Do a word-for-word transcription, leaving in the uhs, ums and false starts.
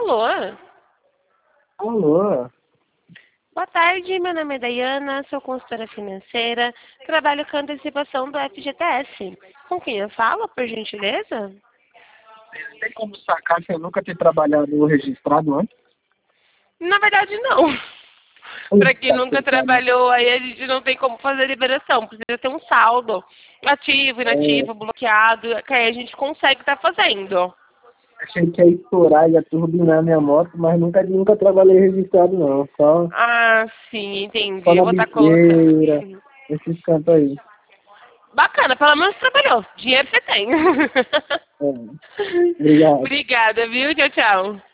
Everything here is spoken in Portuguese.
Alô? Alô? Boa tarde, meu nome é Dayana, sou consultora financeira, trabalho com antecipação do F G T S. Com quem eu falo, por gentileza? Tem como sacar se eu nunca ter trabalhado registrado antes? Na verdade, não. Para quem nunca trabalhou, aí a gente não tem como fazer liberação. Precisa ter um saldo ativo, inativo, É, bloqueado, que aí a gente consegue estar fazendo. achei que ia estourar, ia turbinar minha moto, mas nunca, nunca trabalhei registrado não. Só, Ah, sim, entendi. só Eu na vou estar colocando. biqueira, esses cantos aí. Bacana, pelo menos trabalhou. Dinheiro você tem. É, obrigado. Obrigada, viu? Tchau, tchau.